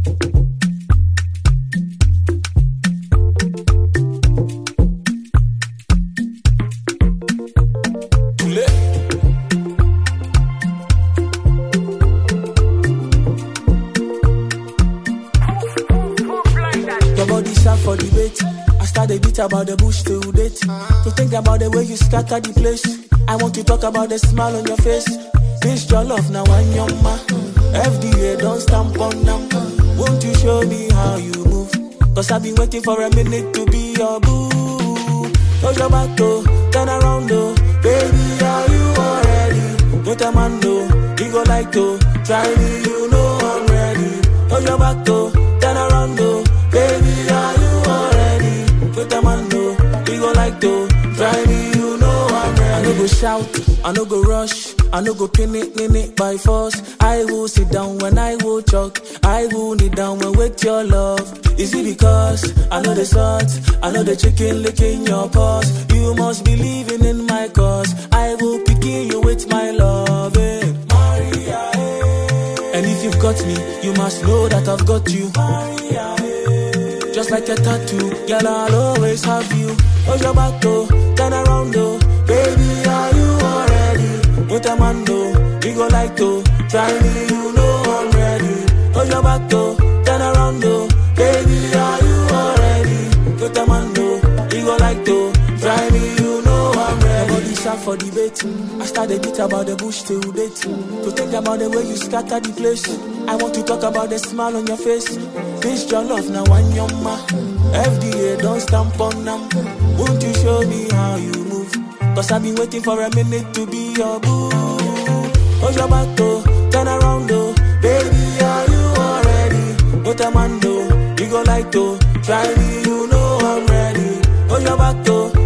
Your body sharp for the bait. I start a bit about the bush till date. To think about the way you scatter the place. I want to talk about the smile on your face. This your love now and your ma. FDA don't stamp on them. Won't you show me how you move? Cause I've been waiting for a minute to be your boo. Close your back though, turn around though. Baby, are you already? Don't a man though, you go like to. Try me, you know I'm ready. Close your back though, turn around though. Baby, are you already? Don't a man though, you go like to. Try me, you know I'm ready. I no go shout, I no go rush. I no go pin it by force. I will sit down when I will talk. I will kneel down when with your love. Is it because I know the sauce? I know the chicken licking your paws. You must be believing in my cause. I will pick you with my love. Maria, and if you've got me, you must know that I've got you. Maria, just like a tattoo, girl, I'll always have you. Hold your back though, turn around though. Baby, are you already? With a man though, we go like to. Try me, you know I'm ready. Hold your back though, turn around though. Baby, are you already? With a man though, we go like to. Try me, you know I'm ready. Your body sharp for the bait. I start a bit about the bush till date. To think about the way you scatter the place. I want to talk about the smile on your face. This your love now and your ma. FDA don't stamp on them. Won't you show me how you move? Cause I've been waiting for a minute to be your boo. Hold your back though, turn around though. Baby, are you already? Don't a man though, you go like to. Try me, you know I'm ready. Hold your back though,